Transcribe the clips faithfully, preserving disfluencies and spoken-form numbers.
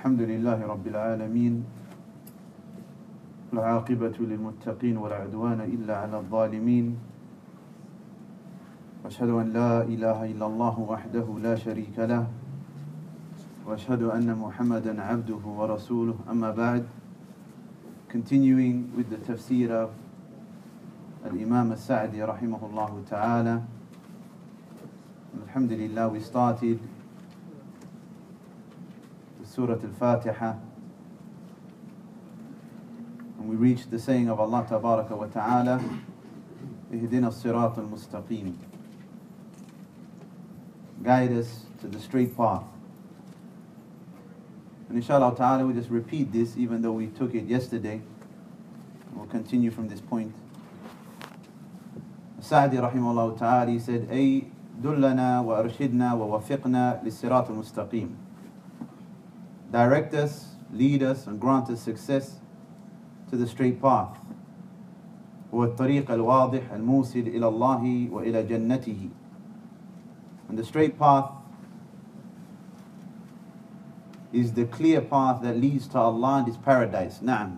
الحمد لله رب العالمين العاقبة للمتقين ولا عدوان إلا على الظالمين وأشهد أن لا إله إلا الله وحده لا شريك له وأشهد أن محمدا عبده ورسوله أما بعد. Continuing with the tafsir of Al-Imam Al-Sa'di rahimahullah ta'ala. Alhamdulillah, we started the Surah Al-Fatiha and we reached the saying of Allah Tabaraka wa Ta'ala, Ihdina as-sirat al-mustaqim, guide us to the straight path. And inshallah ta'ala we just repeat this even though we took it yesterday. We'll continue from this point. Sa'di rahimahullah ta'ala, he said, Ay dullana wa arshidna wa wafiqna lis-sirat al-mustaqim. Direct us, lead us, and grant us success to the straight path. هو الطريق الواضح الموصل إلى الله وإلى جنته. And the straight path is the clear path that leads to Allah and His paradise. Naam.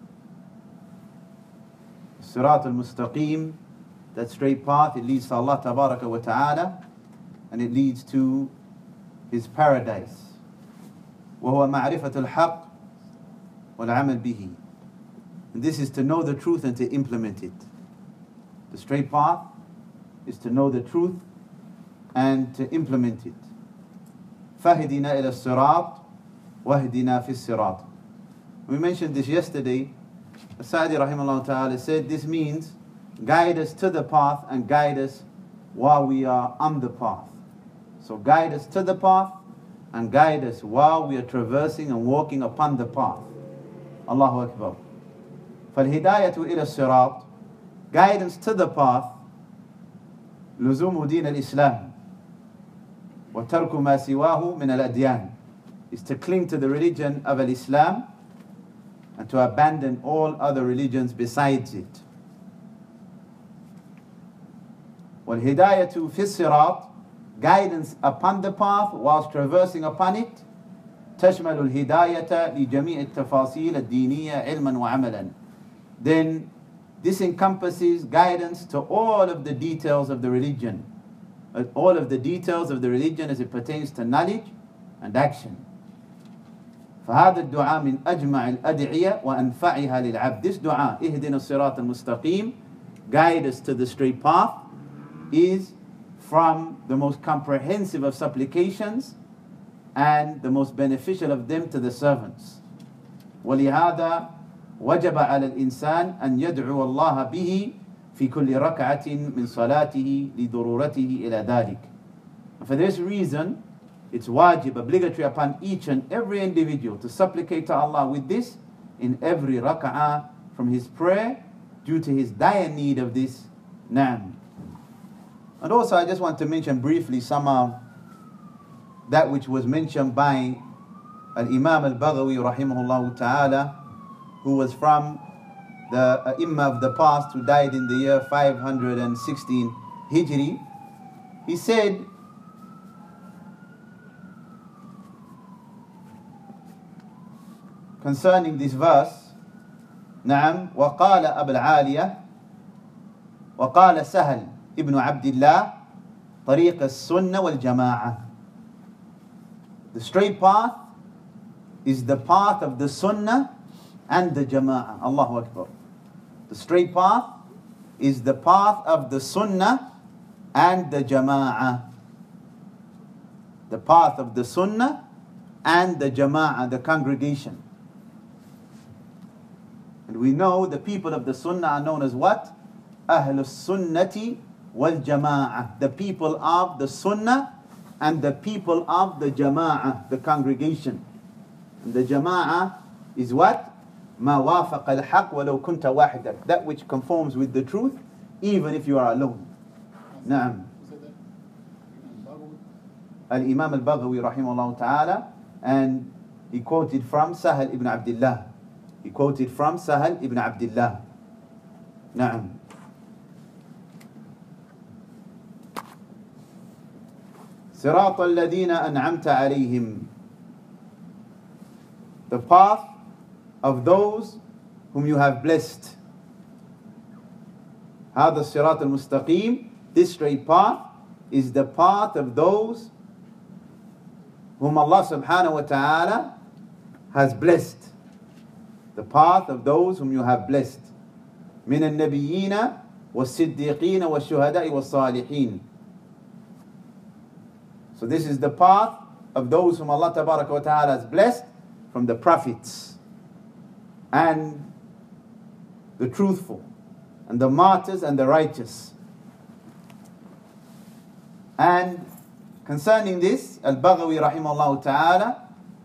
Sirat al-Mustaqim, that straight path, it leads to Allah Tabaraka wa Ta'ala and it leads to His paradise. وهو معرفة الحق والعمل به. And this is to know the truth and to implement it. The straight path is to know the truth and to implement it. فهدنا إلى الصراط وهدنا في الصراط. We mentioned this yesterday. Sa'di rahimahullah ta'ala said this means guide us to the path and guide us while we are on the path. So guide us to the path and guide us while we are traversing and walking upon the path. Allahu Akbar. فالهداية إلى الصراط, guidance to the path, لزوم دين الإسلام وترك ما سواه من الأديان, is to cling to the religion of Al-Islam and to abandon all other religions besides it. والهداية في الصراط, guidance upon the path whilst traversing upon it, تشمل الهداية لجميع التفاصيل الدينية علما وعملا. Then this encompasses guidance to all of the details of the religion, all of the details of the religion as it pertains to knowledge and action. فهذا الدعاء من أجمع الأدعية وأنفعها للعبد. This dua, اهدنا الصراط المستقيم, guide us to the straight path, is from the most comprehensive of supplications and the most beneficial of them to the servants. ولهذا وجب على الإنسان أن يدعو الله به في كل ركعة من صلاته لضرورته إلى ذلك. And for this reason, it's wajib, obligatory upon each and every individual to supplicate to Allah with this in every rak'ah from his prayer due to his dire need of this. Naam. And also I just want to mention briefly some of that which was mentioned by Al-Imam Al-Baghawi rahimahullah ta'ala, who was from the Imam of the past who died in the year five hundred sixteen Hijri. He said, concerning this verse, نعم وقال أبو العالية وقال سهل ابن عبد الله طريق السنة والجماعة. The straight path is the path of the Sunnah and the Jama'ah. Allahu Akbar. The straight path is the path of the Sunnah and the Jama'ah. The path of the Sunnah and the Jama'ah, the congregation. And we know the people of the Sunnah are known as what? Ahlus Sunnati wal Jama'ah. The people of the Sunnah and the people of the Jama'ah, the congregation. And the Jama'ah is what? ما وافق الحق ولو كنت وحدك. That which conforms with the truth even if you are alone. نعم. Al-Imam Al-Baghawi rahimahullah ta'ala, and he quoted from Sahal ibn Abdullah. He quoted from Sahal ibn Abdullah. نعم. صراط الذين أنعمت عليهم. the path of those whom you have blessed. هذا الصراط المستقيم, this straight path, is the path of those whom Allah subhanahu wa ta'ala has blessed. The path of those whom you have blessed. من النبيين والصديقين والشهداء والصالحين. So this is the path of those whom Allah tabaraka wa ta'ala has blessed from the prophets and the truthful and the martyrs and the righteous. And concerning this, Al-Baghawi rahimahullah ta'ala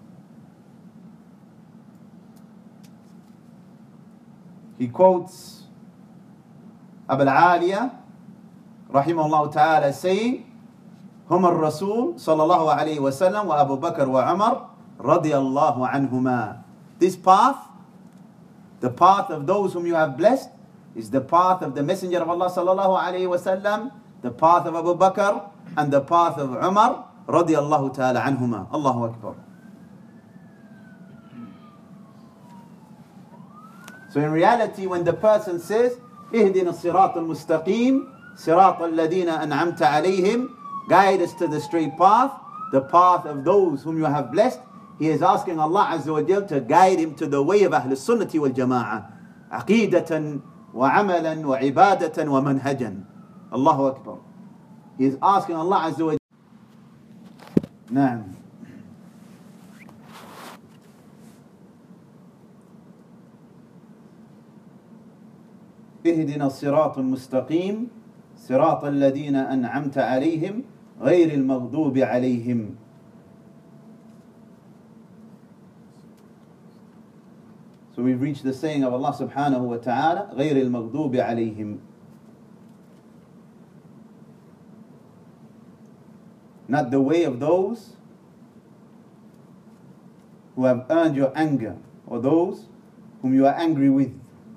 he quotes Abu al-Aliya rahimahullah ta'ala saying, هم الرسول صلى الله عليه وسلم وأبو بكر وعمر رضي الله عنهما. This path, the path of those whom you have blessed, is the path of the Messenger of Allah صلى الله عليه وسلم, the path of Abu Bakr, and the path of Umar رضي الله تعالى عنهما. Allahu Akbar. So in reality, when the person says, اهدنا الصراط المستقيم صراط الذين أنعمت عليهم, guide us to the straight path, the path of those whom you have blessed, he is asking Allah Azza wa Jal to guide him to the way of Ahl Sunnati wal Jama'ah, aqidatan wa amalan wa ibadatan wa manhajan. Allahu Akbar. He is asking Allah Azza wa Jal. Naam. اهدنا الصراط المستقيم صراط الذين أنعمت عليهم غير المغضوب عليهم. So we've reached the saying of Allah subhanahu wa ta'ala, غير المغضوب عليهم. Not the way of those who have earned your anger, or those whom you are angry with.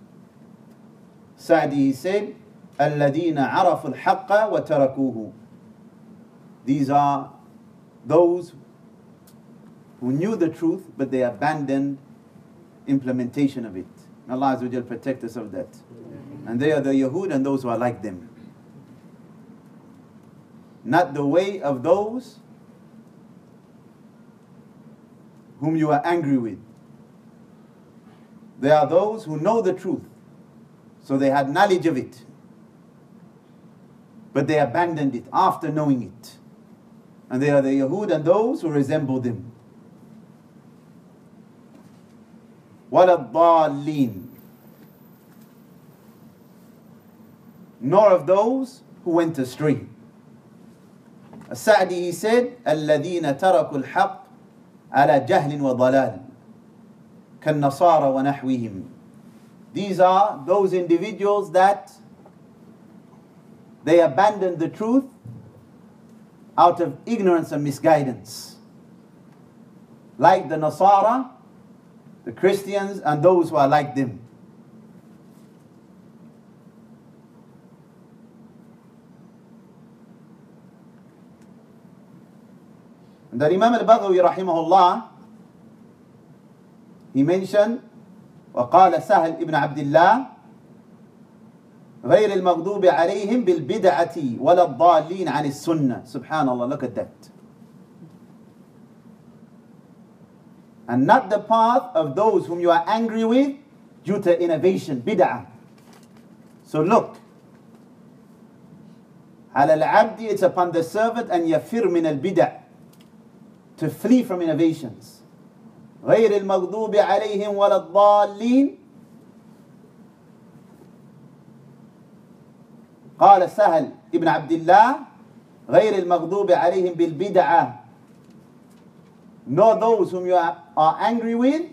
Sa'di said, الذين عرفوا الحق وتركوه. These are those who knew the truth, but they abandoned implementation of it. May Allah Azza wa Jal protect us of that. And they are the Yahud and those who are like them. Not the way of those whom you are angry with. They are those who know the truth, so they had knowledge of it, but they abandoned it after knowing it. And they are the Yahud and those who resemble them. وَلَا الضَّالِّينَ. Nor of those who went astray. As-Sa'di, he said, الَّذِينَ تَرَكُوا الْحَقِّ عَلَى جَهْلٍ وَضَلَالٍ كَالنَّصَارَى وَنَحْوِهِمْ. These are those individuals that they abandoned the truth out of ignorance and misguidance, like the Nasara, the Christians, and those who are like them. And the Imam al-Baghawi rahimahullah, he mentioned, وقال سهل ابن عبد الله غير المغضوب عليهم بالبدعة ولا الضالين عن السنة. Subhanallah, look at that. And not the path of those whom you are angry with due to innovation, bid'ah. So look, على العبد, it's upon the servant, and يفر من البدع, to flee from innovations. غير المغضوب عليهم ولا الضالين. قال سهل ابن عبد الله غير المغضوب عليهم بالبدعة. Nor those whom you are, are angry with,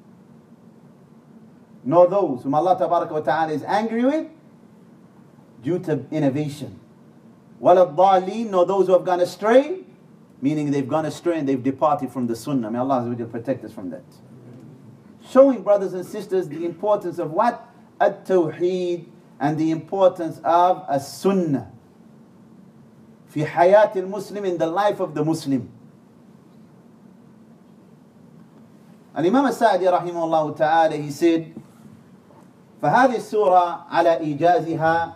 nor those whom Allah tabaraka wa ta'ala is angry with due to innovation. ولا الضالين, nor those who have gone astray, meaning they've gone astray and they've departed from the sunnah. May Allah Azza wa Jal protect us from that. Showing, brothers and sisters, the importance of what? At-Tawheed, and the importance of as-Sunnah fi hayat al-Muslim, in the life of the Muslim. And Imam al-Sa'di رحمه الله تعالى, he said, فهذه السورة على إيجازها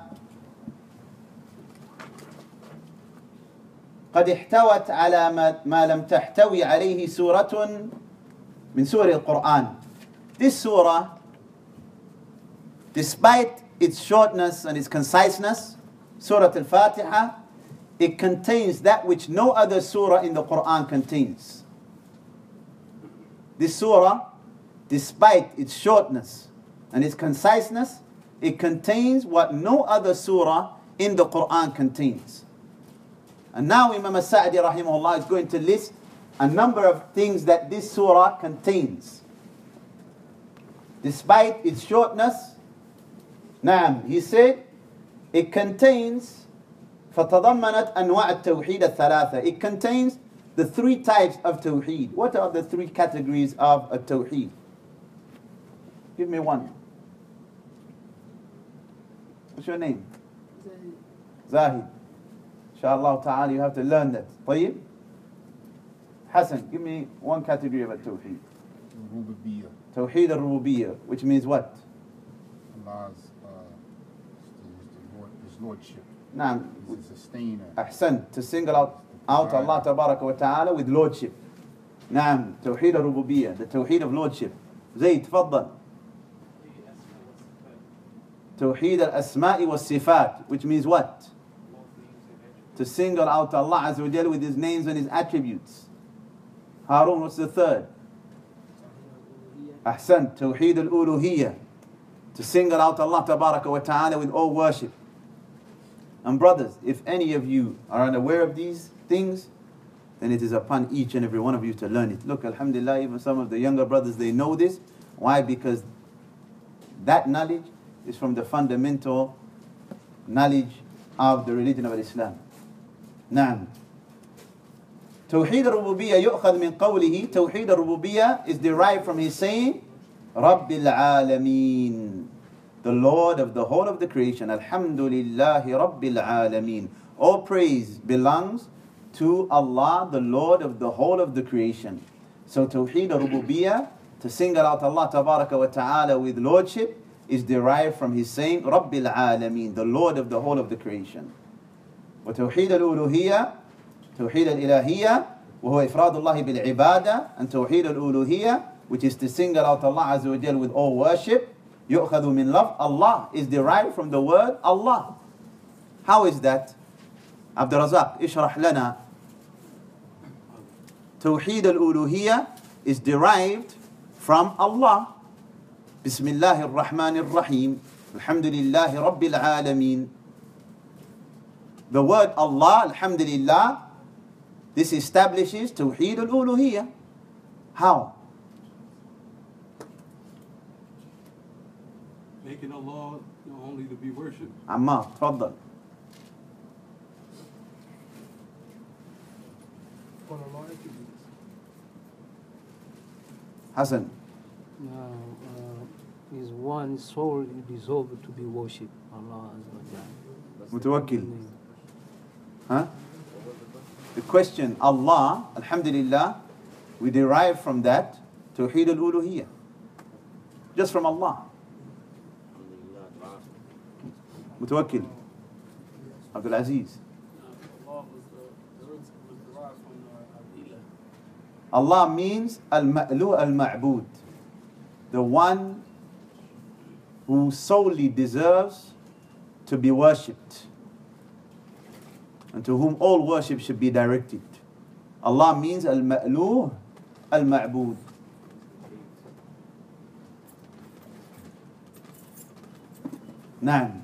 قد احتوت على ما لم تحتوي عليه سورة من سور القرآن. This surah, despite its shortness and its conciseness, Surah Al-Fatiha, it contains that which no other surah in the Quran contains. This surah, despite its shortness and its conciseness, it contains what no other surah in the Quran contains. And now Imam al-Sa'di rahimahullah is going to list a number of things that this surah contains. Despite its shortness, Naam, he said, it contains فَتَضَمَّنَتْ أَنْوَاءَ التَّوْحِيدَ الثَّلَاثَةِ. It contains the three types of tawheed. What are the three categories of a tawheed? Give me one. What's your name? Zahid. Inshallah ta'ala, you have to learn that. طيب? Hassan, give me one category of a tawheed. Rububiyyah. Tawheed al-Rububiyyah, which means what? Allah's uh, Lord, His Lordship. Naam. He's a sustainer. Ahsan, to single out, out Allah tabaraka wa ta'ala with lordship. Naam, Tawheed al-Rububiyyah, the Tawheed of lordship. Zayd, tfaddal. Tawheed al-Asma'i wa Sifat, which means what? To single out Allah Azza wa Jalla with His names and His attributes. Harun, what's the third? Ahsan, Tawheed al-Uluhiyyah, to single out Allah tabaraka wa ta'ala with all worship. And brothers, if any of you are unaware of these things, then it is upon each and every one of you to learn it. Look, alhamdulillah, even some of the younger brothers, they know this. Why? Because that knowledge is from the fundamental knowledge of the religion of Islam. Naam. Tawheed al-Rububiyyah yu'khad min qawlihi. Tawheed al-Rububiyyah is derived from his saying, Rabbil Alameen, the Lord of the whole of the creation. Alhamdulillahi Rabbil Alameen. All praise belongs to Allah, the Lord of the whole of the creation. So Tawheed al-Rububiyyah, to single out Allah tabaraka wa ta'ala with lordship, is derived from his saying, Rabbil Alameen, the Lord of the whole of the creation. Wa Tawheed al-Uluhiyyah, Tawheed al-Ilahiyyah, وهو إفراد الله بالعبادة, and Tawheed al-Uluhiyyah, which is to single out Allah Azza wa Jal with all worship, يؤخذ من love. Allah is derived from the word Allah. How is that? Abdul Razak, اشرح لنا. Tawheed al-Uluhiyyah is derived from Allah. Bismillah ar-Rahman ar-Rahim. Alhamdulillahi Rabbil Alameen. The word Allah, Alhamdulillah, this establishes Tawheed al-Uluhiyyah. How? Making Allah only to be worshipped. Ammar, tfaddal. Hassan. Now, uh, is one solely deserved to be worshipped. Allah Azza wa Jalla. Mutawakkil. Huh? The question, Allah, Alhamdulillah, we derive from that Tawheed al-Uluhiyyah. Just from Allah. Mutawakkil. Abdul Aziz. Allah means al-ma'lu al-ma'bud, the one who solely deserves to be worshipped and to whom all worship should be directed. Allah means al-ma'lu al-ma'bud. Naam.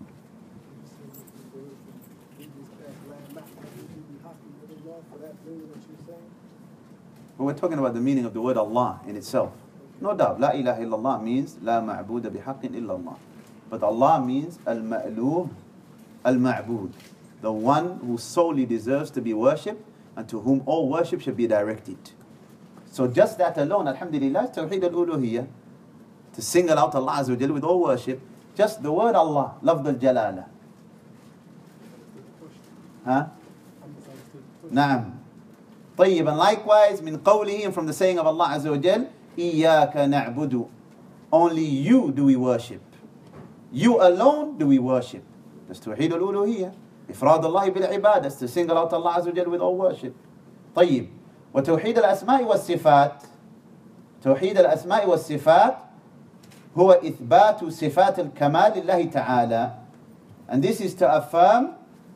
But we're talking about the meaning of the word Allah in itself. No doubt, La ilaha illallah means La ma'buda bihaqqin illallah. But Allah means Al-Ma'luh Al-Ma'bud, the one who solely deserves to be worshipped and to whom all worship should be directed. So just that alone, Alhamdulillah, is Tawheed al-Uluhiyyah, to single out Allah Azza wa Jalla with all worship. Just the word Allah, Lafd al-Jalala. Huh? Naam. طيب, and likewise, min qawlihi, and from the saying of Allah Azza wa Jal, إِيَّاكَ نَعْبُدُ. Only you do we worship. You alone do we worship. That's Tawheed al-Uluhiyyah. إفراد الله بالعبادة. That's to single out Allah Azza wa Jal with all worship. طيب. وتوحيد الأسماء والصفات. توحيد الأسماء والصفات هو إثبات صفات الكمال لله تعالى. And this is to affirm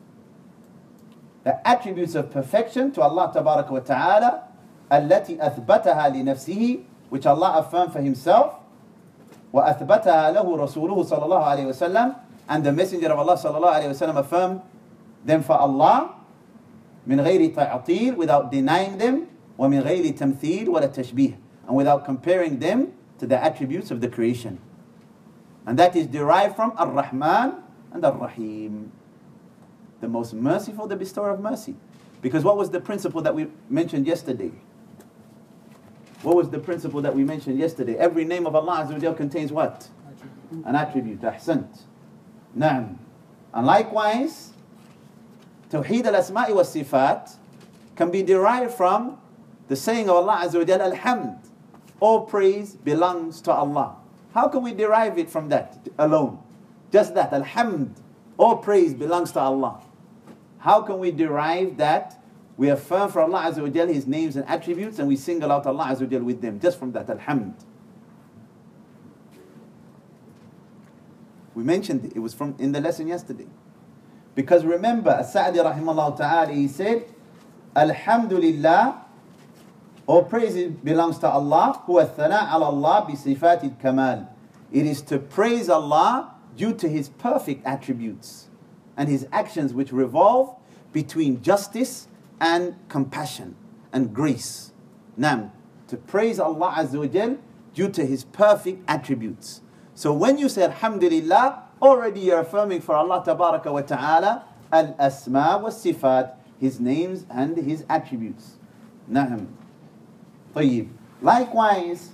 the attributes of perfection to Allah Tabaraka wa Ta'ala, التي أثبتها لنفسه, which Allah affirmed for himself, وأثبتها له رسوله صلى الله عليه وسلم, and the messenger of Allah صلى الله عليه وسلم affirmed them for Allah, من غير تعطيل, without denying them, ومن غير تمثيل ولا تشبيه, and without comparing them to the attributes of the creation. And that is derived from Ar-Rahman and Ar-Rahim, the most merciful, the bestower of mercy. Because what was the principle that we mentioned yesterday? What was the principle that we mentioned yesterday? Every name of Allah Azza wa Jal contains what? Attribute. An attribute. Ahsant. Naam. And likewise, Tawheed al-Asma'i wa Sifat can be derived from the saying of Allah Azza wa Jal, Alhamd. All praise belongs to Allah. How can we derive it from that alone? Just that, Alhamd. All praise belongs to Allah. How can we derive that? We affirm for Allah Azza wa Jal His names and attributes, and we single out Allah Azza wa Jal with them, just from that, Alhamd. We mentioned it, it was from in the lesson yesterday. Because remember, As-Sa'di rahimahullah ta'ala, he said, Alhamdulillah, all praise belongs to Allah, huwa thana ala Allah bi sifatil kamal. It is to praise Allah due to His perfect attributes and His actions which revolve between justice and compassion and grace. Nam, to praise Allah Azza wa Jal due to His perfect attributes. So when you say Alhamdulillah, already you're affirming for Allah Tabaraka wa Ta'ala al-asma wa sifat, His names and His attributes. Naam. طيب. Likewise,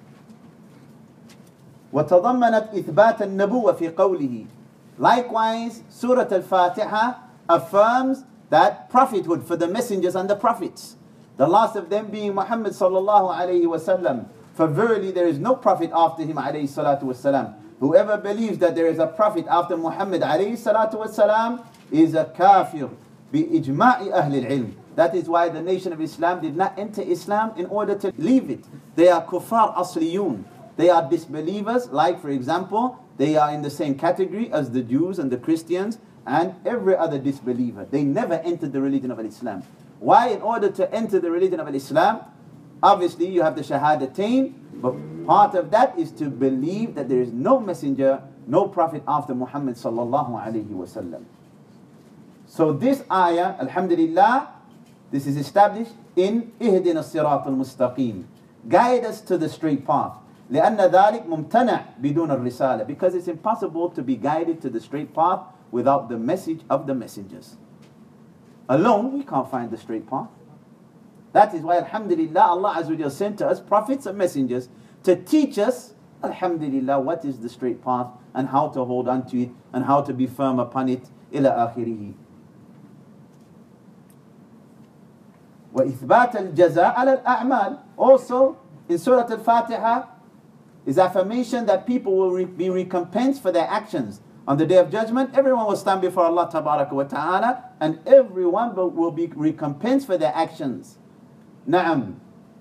وتضمنت إثبات النبوة في قوله. Likewise, Surah Al-Fatiha affirms that prophethood for the messengers and the prophets, the last of them being Muhammad sallallahu alayhi wa sallam. For verily there is no prophet after him alayhi salatu wasalam. Whoever believes that there is a prophet after Muhammad alayhi salatu wasalam is a kafir bi ijma'i ahli al-ilm. That is why the nation of Islam did not enter Islam in order to leave it. They are kuffar asliyun. They are disbelievers, like for example, they are in the same category as the Jews and the Christians and every other disbeliever. They never entered the religion of Islam. Why? In order to enter the religion of Islam, obviously you have the Shahadatain, but part of that is to believe that there is no messenger, no prophet after Muhammad sallallahu alayhi wa sallam. So this ayah, alhamdulillah, this is established in Ihdina as-Sirat al-Mustaqim. Guide us to the straight path. لأن ذلك ممتنع بدون الرسالة. Because it's impossible to be guided to the straight path without the message of the messengers. Alone, we can't find the straight path. That is why, alhamdulillah, Allah Azza wa Jal sent to us prophets and messengers to teach us, alhamdulillah, what is the straight path and how to hold on to it and how to be firm upon it. إلى آخره. وإثبات الجزاء على الأعمال. Also, in Surah Al-Fatiha, is affirmation that people will re- be recompensed for their actions. On the Day of Judgment, everyone will stand before Allah Tabaraka wa Ta'ala, and everyone will be recompensed for their actions. Na'am.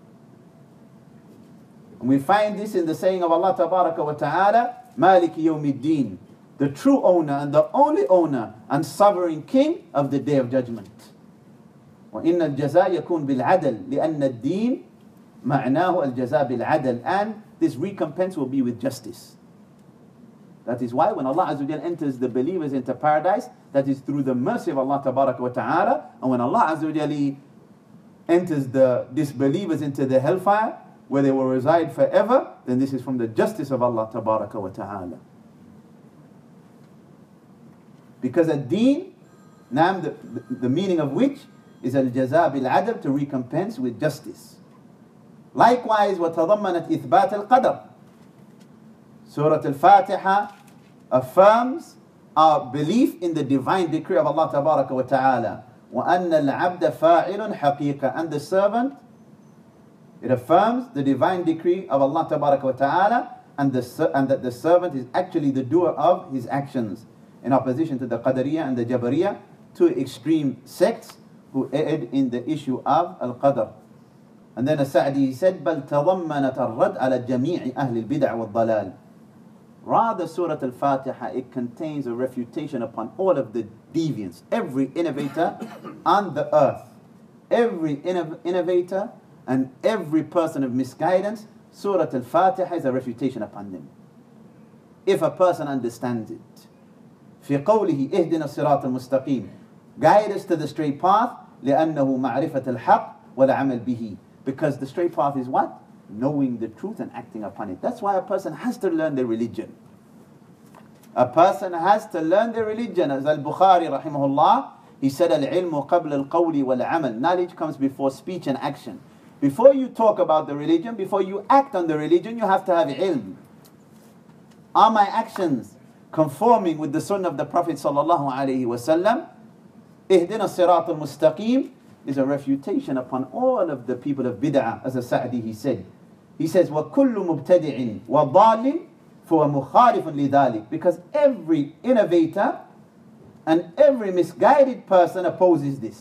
And we find this in the saying of Allah Tabaraka wa Ta'ala, Maliki Yawmiddin, the true owner and the only owner and sovereign king of the Day of Judgment. وإن الجزاء يكون بالعدل لأن الدين معناه الجزاء بالعدل, and this recompense will be with justice. That is why when Allah Azza wa Jal enters the believers into paradise, that is through the mercy of Allah Tabaraka wa Ta'ala. And when Allah Azza wa Jal enters the disbelievers into the hellfire, where they will reside forever, then this is from the justice of Allah Tabaraka wa Ta'ala. Because ad-deen, nam, the, the, the meaning of which is al-jaza bil-adl, to recompense with justice. Likewise, وَتَضَمَّنَتْ إِثْبَاتَ الْقَدَرِ. Surah Al-Fatiha affirms our belief in the divine decree of Allah Tabaraka wa Ta'ala. وَأَنَّ الْعَبْدَ فَاعِلٌ حَقِيقًا. And the servant It affirms the divine decree of Allah Tabaraka wa Ta'ala and, the, and that the servant is actually the doer of his actions, in opposition to the Qadariyah and the Jabariyah, two extreme sects who erred in the issue of Al-Qadr. And then As-Sa'di, he said, بَلْ تَضَمَّنَتَ الرَّدْ عَلَى جَمِيعِ أَهْلِ الْبِدْعِ وَالضَّلَالِ. Rather, Surah Al-Fatiha, it contains a refutation upon all of the deviants, every innovator on the earth. Every innov- innovator and every person of misguidance, Surah Al-Fatiha is a refutation upon them. If a person understands it. في قوله اهدنا الصراط المستقيم. Guide us to the straight path, لأنه معرفة الحق والعمل به. Because the straight path is what? Knowing the truth and acting upon it. That's why a person has to learn the religion. A person has to learn the religion. As Al-Bukhari rahimahullah, he said, Al-ilmu qabla al-qawli wal-amal. Knowledge comes before speech and action. Before you talk about the religion, before you act on the religion, you have to have ilm. Are my actions conforming with the sunnah of the Prophet sallallahu alaihi wasallam? Ihdina sirat al-mustaqim is a refutation upon all of the people of bid'ah, as As-Sa'di he said. He says, وَكُلُّ مُبْتَدِعٍ وَضَالٍ فَهُوَ مُخَالِفٌ لِذَلِكَ. Because every innovator and every misguided person opposes this.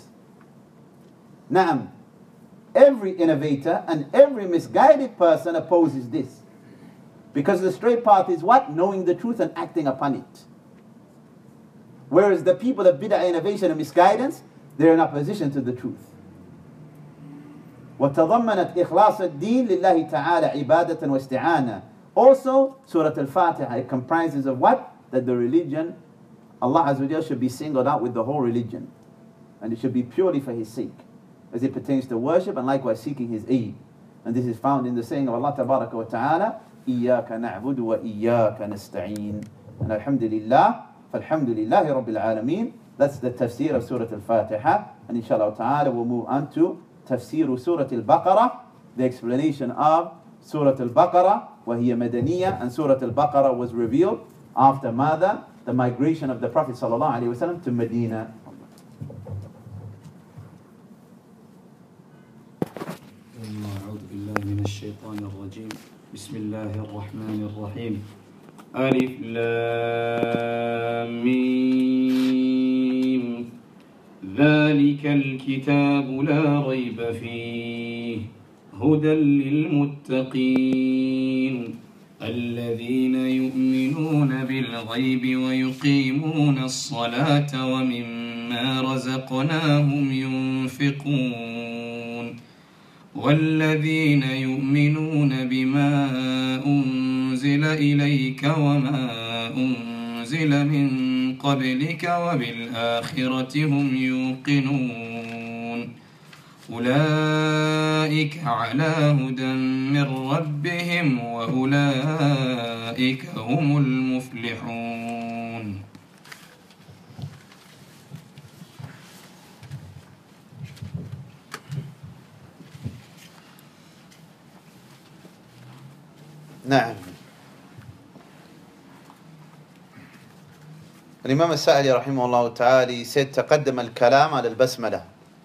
Naam. Every innovator and every misguided person opposes this. Because the straight path is what? Knowing the truth and acting upon it. Whereas the people of bid'ah, innovation and misguidance, they're in opposition to the truth. وَتَضَمَّنَتْ إِخْلَاصَ الدِّينِ لِلَّهِ تَعَالَى عِبَادَةً وَاسْتِعَانَةً. Also, Surah Al-Fatiha, it comprises of what? That the religion, Allah Azza wa Jalla should be singled out with the whole religion. And it should be purely for His sake, as it pertains to worship and likewise seeking His aid. And this is found in the saying of Allah Tabaraka wa Ta'ala, إِيَّاكَ نَعْبُدُ وَإِيَّاكَ نَسْتَعِينَ. And Alhamdulillah, فَالْحَمْدُلِلَّهِ رَبِّ الْعَالَمِينَ. That's the tafsir of Surah Al-Fatiha. And inshallah ta'ala we'll move on to tafsir Surah Al-Baqarah, the explanation of Surah Al-Baqarah, وهي مدنية, and Surah Al-Baqarah was revealed after Mada, the migration of the Prophet sallallahu alaihi wasallam to Medina. أعوذ بالله من الشيطان الرجيم. بسم الله الرحمن الرحيم. ألف لام ميم. ذلك الكتاب لا ريب فيه هدى للمتقين الذين يؤمنون بالغيب ويقيمون الصلاة ومما رزقناهم ينفقون والذين يؤمنون بما أنزل إليك وما أنزل من قبلك وبالآخرة هم يوقنون أولئك على هدى من ربهم وأولئك هم المفلحون. نعم. الإمام السائلي رحمه الله تعالى said تقدم الكلام على البسملة.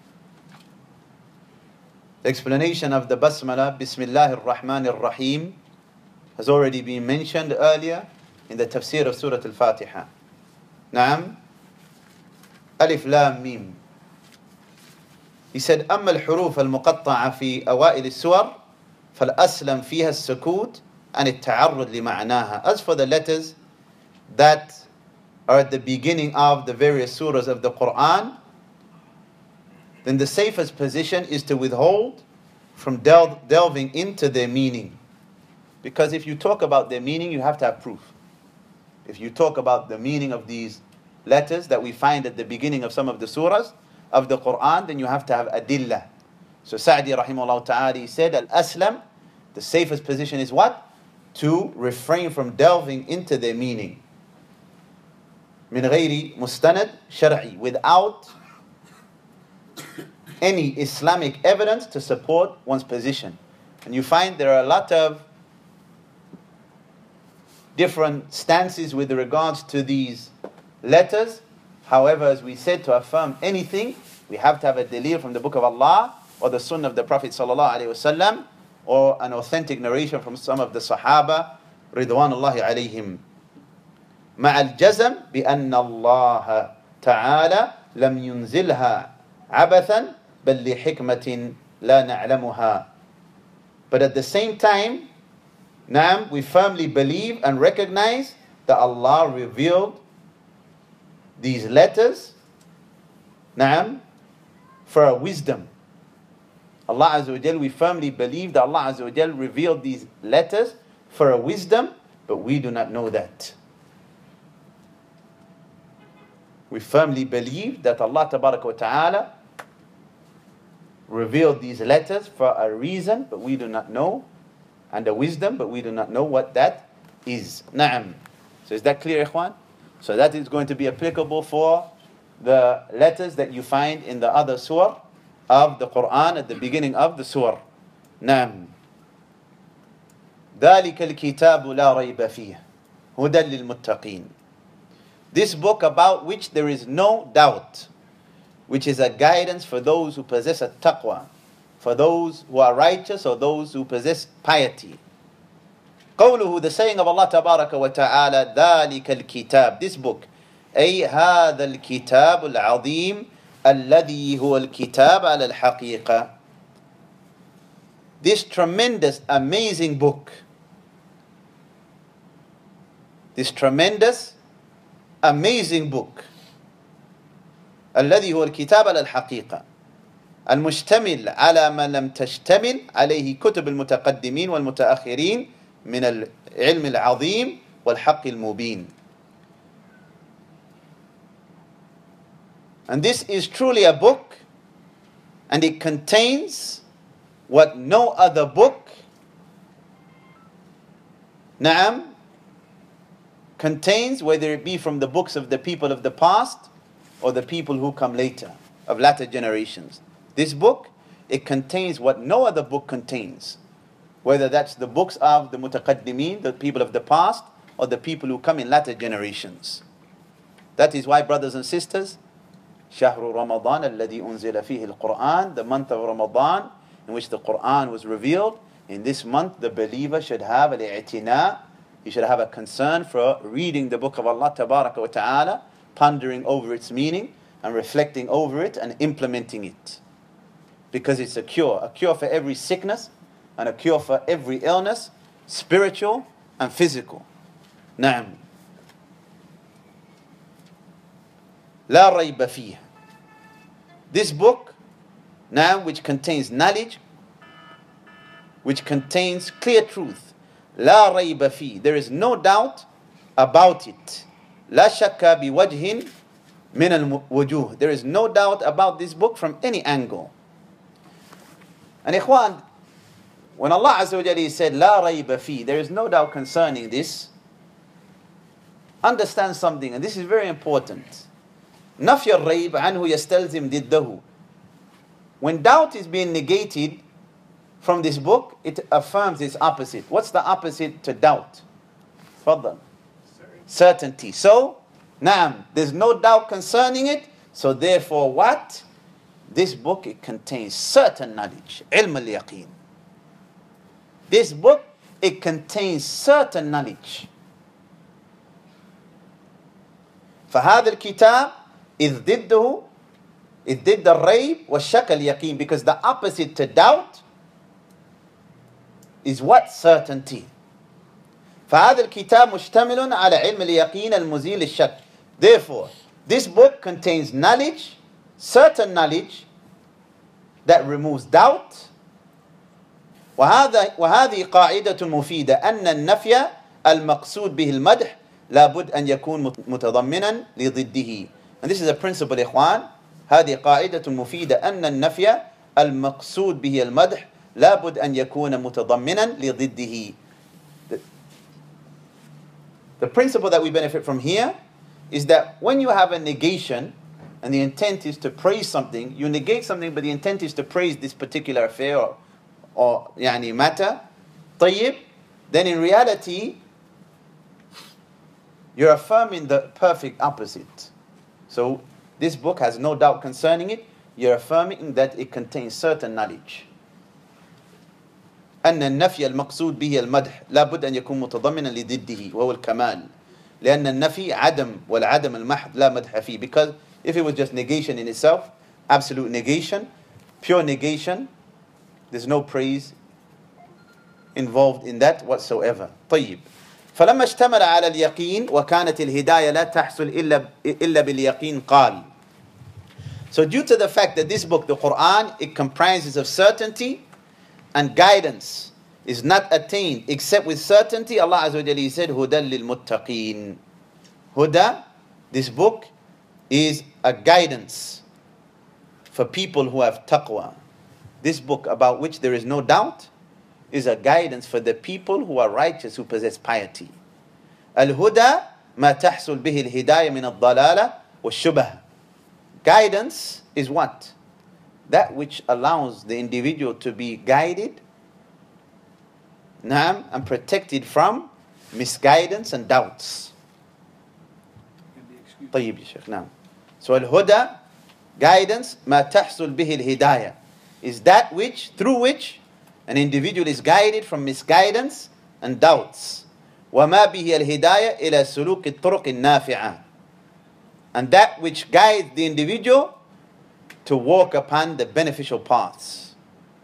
The explanation of the basmala, Bismillah ar-Rahman ar-Rahim, has already been mentioned earlier in the tafsir of Surah Al-Fatiha. نعم. ألف لام ميم. He said أما الحروف المقطعة في أوائل السور فالأسلم فيها السكوت عن التعرض لمعناها. As for the letters that are at the beginning of the various surahs of the Quran, then the safest position is to withhold from del- delving into their meaning. Because if you talk about their meaning, you have to have proof. If you talk about the meaning of these letters that we find at the beginning of some of the surahs of the Quran, then you have to have adillah. So Sa'di rahimahullah ta'ala said, Al-Aslam, the safest position is what? To refrain from delving into their meaning. من غير مستند شرعي, without any Islamic evidence to support one's position. And you find there are a lot of different stances with regards to these letters. However, as we said, to affirm anything, we have to have a dalil from the book of Allah or the sunnah of the Prophet sallallahu alaihi wasallam. or an authentic narration from some of the Sahaba رضوان الله عليهم مع الجزم بأن الله تعالى لم ينزلها عبثا بل لحكمة لا نعلمها. But at the same time, Naam, we firmly believe and recognize that Allah revealed these letters, Naam, for a wisdom. Allah Azza wa Jal, we firmly believe that Allah Azza wa Jal revealed these letters for a wisdom, but we do not know that. We firmly believe that Allah Tabaraka wa Ta'ala revealed these letters for a reason, but we do not know, and a wisdom, but we do not know what that is. Naam. So is that clear, Ikhwan? So that is going to be applicable for the letters that you find in the other surah of the Quran at the beginning of the surah. Naam. ذَلِكَ الْكِتَابُ لَا رَيْبَ فِيهِ هُدًى لِلْمُتَّقِينَ. This book about which there is no doubt, which is a guidance for those who possess a taqwa, for those who are righteous or those who possess piety. قوله, the saying of Allah Tabaraka wa Ta'ala, ذَلِكَ الْكِتَابِ, this book, أي هذا الكتاب العظيم الذي هو الكتاب على الحقيقة. This tremendous, amazing book, this tremendous, amazing book, الذي هو الكتاب على الحقيقة المشتمل على ما لم تشتمل عليه كتب المتقدمين والمتأخرين من العلم العظيم والحق المبين. And this is truly a book, and it contains what no other book, Naam, contains, whether it be from the books of the people of the past or the people who come later, of latter generations. This book, it contains what no other book contains, whether that's the books of the mutaqaddimin, the people of the past, or the people who come in latter generations. That is why, brothers and sisters, شهر رمضان الذي أنزل فيه القرآن, the month of Ramadan in which the Quran was revealed, in this month the believer should have al-i'tina, he should have a concern for reading the book of Allah Tabaraka wa Ta'ala, pondering over its meaning and reflecting over it and implementing it. Because it's a cure, a cure for every sickness and a cure for every illness, spiritual and physical. Naam. لا ريب فيه. This book, now, which contains knowledge, which contains clear truth, لا ريب فيه, there is no doubt about it. لا شك بوجه من الوجوه, there is no doubt about this book from any angle. And ikhwan, when Allah Azza wa Jalla said لا ريب فيه, there is no doubt concerning this, understand something, and this is very important. نفي الريب عنه يستلزم ضده. When doubt is being negated from this book, it affirms its opposite. What's the opposite to doubt? Fadal. Certainty. So, naam, there's no doubt concerning it. So therefore what? This book, it contains certain knowledge. علم اليقين. This book, it contains certain knowledge. فهذا الكتاب إذ ضده إذ ضد الريب والشك اليقين, because the opposite to doubt is what? Certainty. فهذا الكتاب مشتمل على علم اليقين المزيل الشك. Therefore, this book contains knowledge, certain knowledge that removes doubt. وهذا وهذه قاعدة مفيدة أن النفي المقصود به المدح لابد أن يكون متضمنا لضده. And this is a principle, إخوان. هذه قاعدة مفيدة أن النفي المقصود به المدح لابد أن يكون متضمنا لضده. The, the principle that we benefit from here is that when you have a negation and the intent is to praise something, you negate something but the intent is to praise this particular affair or, or يعني matter, طيب, then in reality you're affirming the perfect opposite. So this book has no doubt concerning it. You're affirming that it contains certain knowledge. أن النفي المقصود به المدح لا بد أن يكون متضمنا لضده وهو الكمال لأن النفي عدم والعدم المحض لا مدح فيه because if it was just negation in itself absolute negation pure negation there's no praise involved in that whatsoever طيب فلما اشتمل على اليقين وكانت الهداية لا تحصل إلا إلا باليقين قال so due to the fact that this book the Quran it comprises of certainty and guidance is not attained except with certainty Allah Azza wa Jalla said هُدًى لِلْمُتَّقِينَ Huda, this book is a guidance for people who have taqwa. This book about which there is no doubt is a guidance for the people who are righteous, who possess piety. Al-Huda ma tahsul bihi al-hidayah min al-dalala wa-shubah. Guidance is what? That which allows the individual to be guided naam, and protected from misguidance and doubts. طيب يا شيخ نعم. So al-Huda, guidance, ma tahsul bihi al-hidayah, is that which, through which an individual is guided from misguidance and doubts. وَمَا بِهِ الْهِدَايَةِ إِلَى سُلُوكِ الطُّرُقِ النَّافِعَةِ, and that which guides the individual to walk upon the beneficial paths.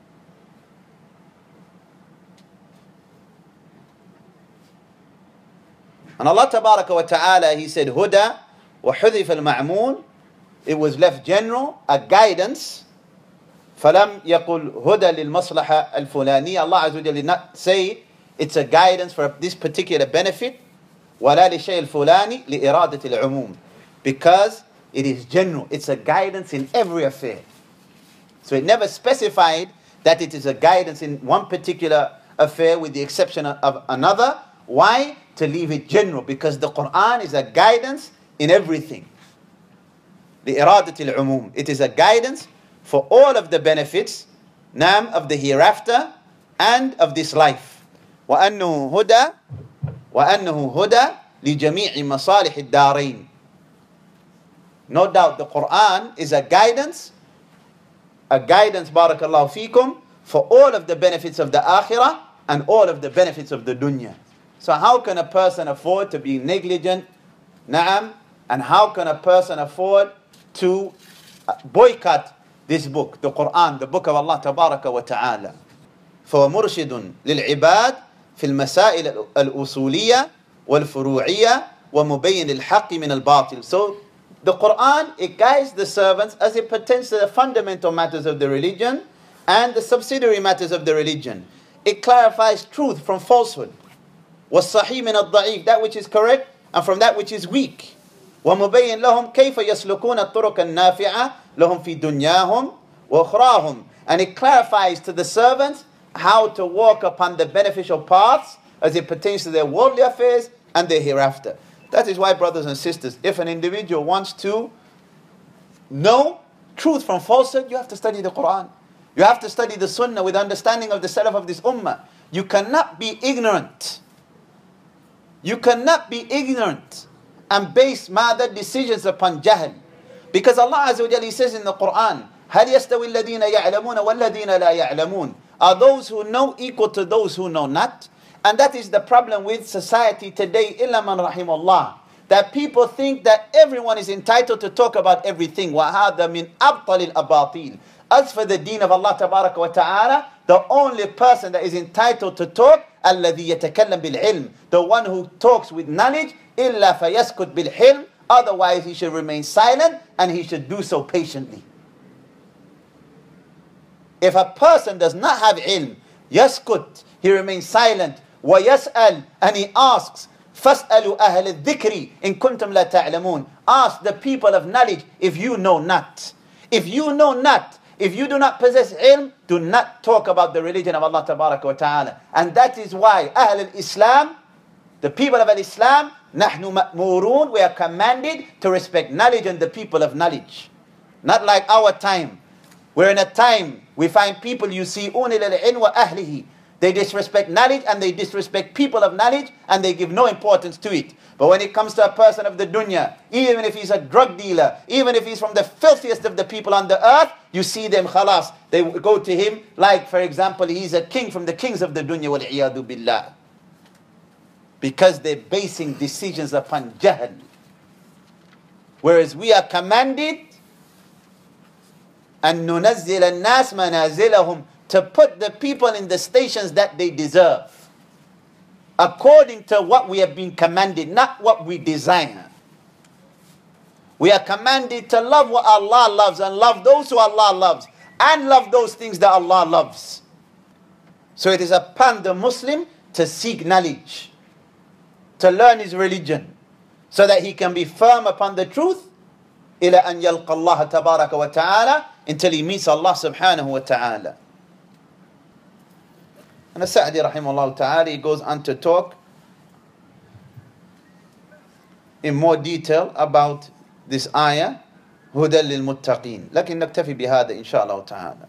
And Allah Tabaraka wa Ta'ala, He said, Huda wa hudhif al-ma'moon, it was left general, a guidance. فَلَمْ يَقُلْ هُدَى لِلْمَصْلَحَةِ الْفُلَانِيَّةِ Allah Azza wa Jalla did not say it's a guidance for this particular benefit. وَلَا لِشَيْءِ الْفُلَانِ لِإِرَادَةِ الْعُمُومِ, because it is general. It's a guidance in every affair. So it never specified that it is a guidance in one particular affair with the exception of another. Why? To leave it general. Because the Quran is a guidance in everything. لِإِرَادَةِ الْعُمُومِ, it is a guidance for all of the benefits nam of the hereafter and of this life. وَأَنَّهُ هُدَى وَأَنَّهُ هُدَى لِجَمِيعِ مَصَالِحِ الدَّارَيْنِ. No doubt the Quran is a guidance, a guidance, barakallahu feekum, for all of the benefits of the akhirah and all of the benefits of the dunya. So how can a person afford to be negligent, na'am, and how can a person afford to boycott this book, the Quran, the book of Allah Tabaraka wa Ta'ala? فهو مرشد للعباد في المسائل الأصولية والفروعية ومبين الحق من الباطل. So the Quran, it guides the servants as it pertains to the fundamental matters of the religion and the subsidiary matters of the religion. It clarifies truth from falsehood. وَالصَّحِيمِ مِنَ الضَّعِيفِ, that which is correct and from that which is weak. وَمُبَيِّن لَهُمْ كَيْفَ يَسْلُكُونَ الطُّرُقَ النَّافِعَةَ لَهُمْ فِي دُنْيَاهُمْ وَأُخْرَاهُمْ. And it clarifies to the servants how to walk upon the beneficial paths as it pertains to their worldly affairs and their hereafter. That is why, brothers and sisters, if an individual wants to know truth from falsehood, you have to study the Quran. You have to study the Sunnah with understanding of the Salaf of this Ummah. You cannot be ignorant. You cannot be ignorant and base mother decisions upon jahl. Because Allah Azza wa Jalla says in the Quran, هَلْ يَسْتَوِي الَّذِينَ يَعْلَمُونَ وَالَّذِينَ لَا يَعْلَمُونَ. Are those who know equal to those who know not? And that is the problem with society today, إِلَّا مَنْ رَحِمَ اللَّهِ. That people think that everyone is entitled to talk about everything. وَهَذَا مِنْ أَبْطَلِ الْأَبَاطِيلِ. As for the deen of Allah Tabaraka wa Ta'ala, the only person that is entitled to talk, الَّذِي يَتَكَلَّمْ بِالْعِلْمِ, the one who talks with knowledge, إِلَّا فَيَسْكُتْ بِالْحِلْمِ, otherwise he should remain silent and he should do so patiently. If a person does not have ilm, yaskut, he remains silent, وَيَسْأَلْ, and he asks, فَاسْأَلُوا أَهْلَ الذِّكْرِ إِن كُنْتُمْ لَا تَعْلَمُونَ. Ask the people of knowledge if you know not. If you know not, if you do not possess ilm, do not talk about the religion of Allah Tabaraka wa Ta'ala. And that is why Ahl al-Islam, the people of al-Islam, نَحْنُ مَأْمُورُونَ, we are commanded to respect knowledge and the people of knowledge. Not like our time. We're in a time, we find people, يُسِيئُونَ إِلَى الْعِلْمِ وَأَهْلِهِ. They disrespect knowledge and they disrespect people of knowledge and they give no importance to it. But when it comes to a person of the dunya, even if he's a drug dealer, even if he's from the filthiest of the people on the earth, you see them, khalas, they go to him like, for example, he's a king from the kings of the dunya, wal-iyadu billah. Because they're basing decisions upon jahl. Whereas we are commanded أن ننزل الناس منازلهم, to put the people in the stations that they deserve, according to what we have been commanded, not what we desire. We are commanded to love what Allah loves and love those who Allah loves and love those things that Allah loves. So it is upon the Muslim to seek knowledge, to learn his religion, so that he can be firm upon the truth إلى أن يلقى الله تبارك وتعالى, until he meets Allah subhanahu wa ta'ala. And As-Sa'di rahimahullah ta'ala, he goes on to talk in more detail about this ayah, هدى للمتقين. لكن نكتفي بهذا إن شاء الله تعالى.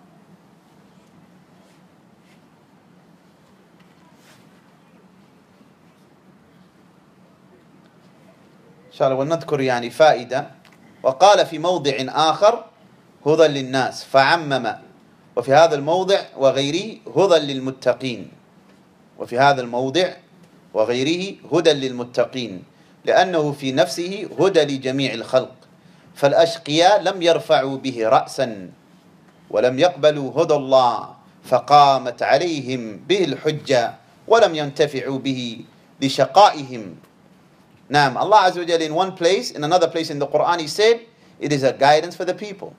إن شاء الله ونذكر يعني فائدة. وقال في موضع آخر هدى للناس فعمم، وفي هذا الموضع وغيره هدى للمتقين، وفي هذا الموضع وغيره هدى للمتقين، لأنه في نفسه هدى لجميع الخلق، فالأشقياء لم يرفعوا به رأسا ولم يقبلوا هدى الله فقامت عليهم به الحجة ولم ينتفعوا به لشقائهم. Naam, Allah Azza wa Jalla in one place, in another place in the Quran, He said, it is a guidance for the people.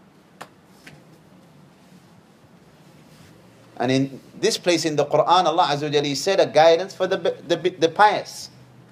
And in this place in the Quran, Allah Azza wa Jalla said a guidance for the, the, the pious.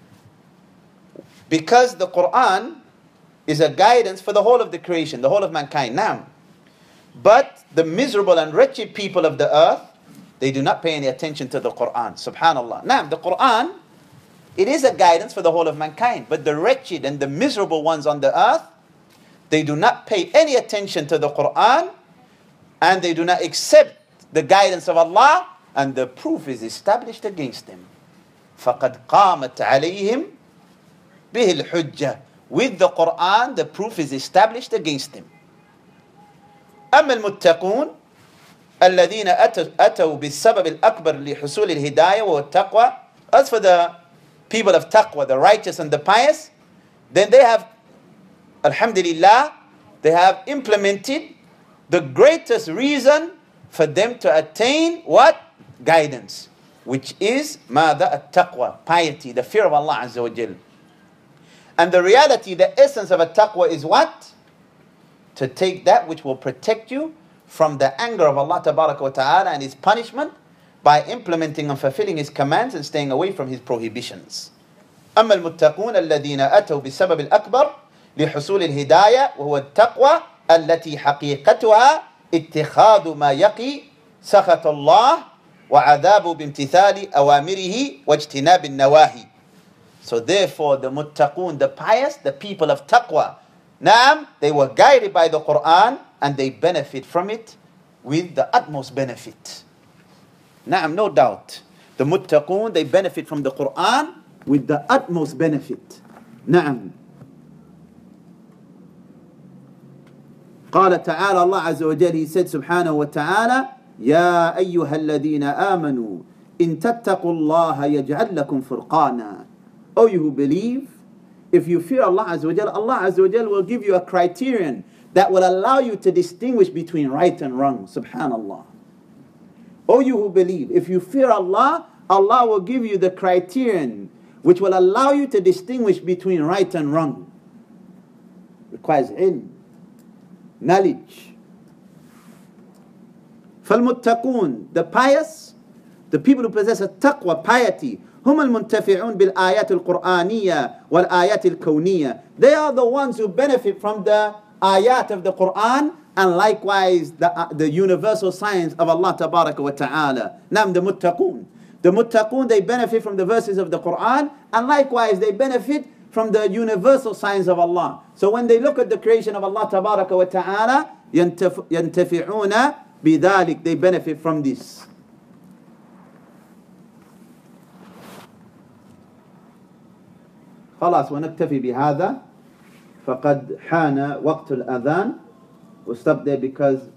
Because the Quran is a guidance for the whole of the creation, the whole of mankind. Naam. But the miserable and wretched people of the earth, they do not pay any attention to the Quran. Subhanallah. Naam, the Quran, it is a guidance for the whole of mankind. But the wretched and the miserable ones on the earth, they do not pay any attention to the Quran and they do not accept the guidance of Allah, and the proof is established against them. فَقَدْ قَامَتْ عَلَيْهِمْ بِهِ الْحُجَّةِ. With the Quran, the proof is established against them. أما المتقون الذين أتوا بالسبب الأكبر لحصول الهداية والتقوى. As for the people of taqwa, the righteous and the pious, then they have, alhamdulillah, they have implemented the greatest reason for them to attain what? Guidance, which is ماذا? التقوى, piety, the fear of Allah Azza wa Jal. And the reality, the essence of a taqwa is what? To take that which will protect you from the anger of Allah Tabaraka wa Ta'ala and His punishment by implementing and fulfilling His commands and staying away from His prohibitions. أما المتقون الذين أتوا بالسبب الأكبر لحصول الهداية وهو التقوى التي حقيقتها اتخاذ ما يقي سخط الله وعذابه بامتثال أوامره واجتناب النواهي. So therefore the muttaqun, the pious, the people of taqwa, Naam, they were guided by the Quran and they benefit from it with the utmost benefit. Naam, no doubt. The muttaqun, they benefit from the Quran with the utmost benefit. Naam. قال تعالى, Allah Azza wa Jalla, He said subhanahu wa ta'ala, يا أيها الذين آمنوا إن تتقوا الله يجعل لكم فرقانا. O you who believe, if you fear Allah Azza wa Jalla, Allah Azza wa Jalla will give you a criterion that will allow you to distinguish between right and wrong. Subhanallah. O you who believe, if you fear Allah, Allah will give you the criterion which will allow you to distinguish between right and wrong. Requires ilm, knowledge. فالمتقون, the pious, the people who possess a taqwa, piety, هم المنتفعون بالآيات القرآنية والآيات الكونية. They are the ones who benefit from the ayat of the Quran and likewise the, uh, the universal signs of Allah Tabaraka wa Ta'ala. Nam, the muttaqun. The muttaqun, they benefit from the verses of the Quran and likewise they benefit from the universal signs of Allah. So when they look at the creation of Allah Tabaraka wa Ta'ala, ينتفعون بذلك, they benefit from this. خلاص ونكتفي بهذا. فقد حان وقت الأذان. We'll stop there because